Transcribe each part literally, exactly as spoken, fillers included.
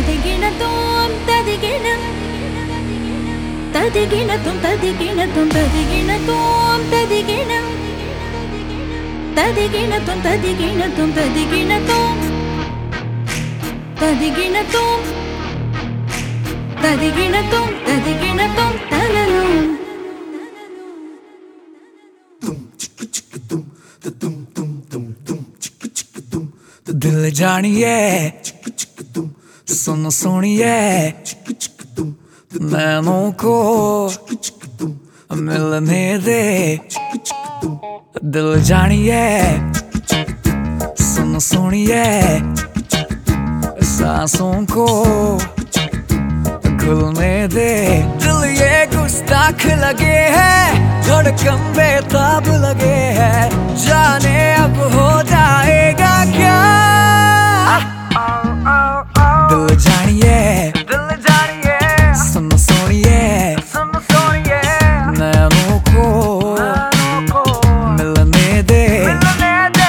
തദികിണതും തദികിണം തദികിണതും തദികിണതും തദികിണതും തദികിണം തദികിണതും തദികിണതും തദികിണതും തദികിണതും തദികിണതും തദികിണതും തലലും दिल जानिए सुन सुनिए नैनों को मिलने दे। दिल जानिए सुन सुनिए सांसों को खुलने दे। दिल ये गुस्ताख लगे है, धड़कन बेताब लगे है, जाने अब हो जाएगा क्या। दिल जानिए दिल जानिए सुन सुनिए सुन सुनिए नैनों को मिलने दे मिलने दे।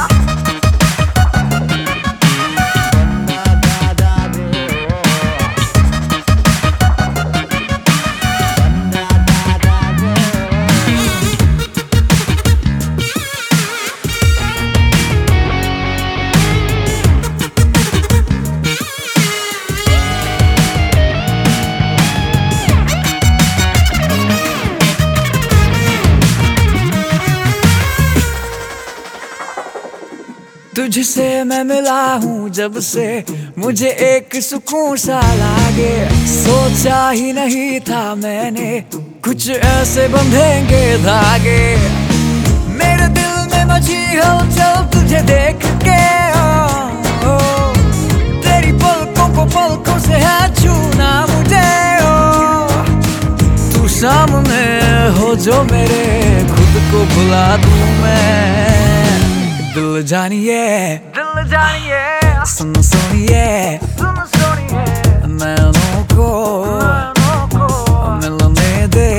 तुझसे मैं मिला हूँ जब से मुझे एक सुकून सा लागे। सोचा ही नहीं था मैंने कुछ ऐसे बंधेंगे धागे। मेरे दिल में मची हलचल तुझे देख के, ओ, ओ, तेरी पलकों को पलकों से है छूना मुझे। ओ, तू सामने हो जो मेरे खुद को भुला दूं मैं। दिल जानिए दिल जानिए सुन सुनिए सुन सुनिए नैनों को मिलने दे।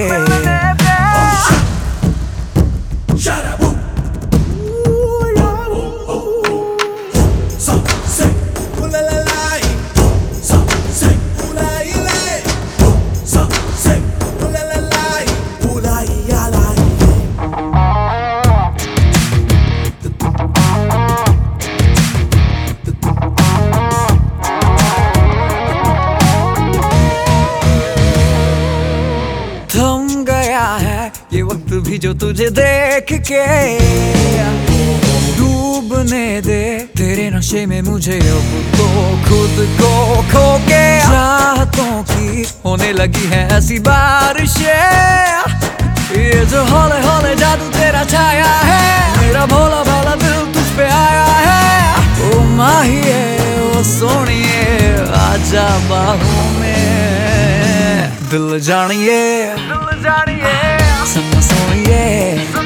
ये वक्त भी जो तुझे देख के डूबने दे तेरे नशे में मुझे अब तो खुद को खो के। चाहतों की होने लगी है ऐसी बारिशें, ये जो हौले हौले जादू तेरा छाया है, मेरा भोला भाला दिल तुझ पे आया है। ओ माहिए ओ सोनिए आजा बाहों में। दिल जानिए दिल जानिए सुन सुनिए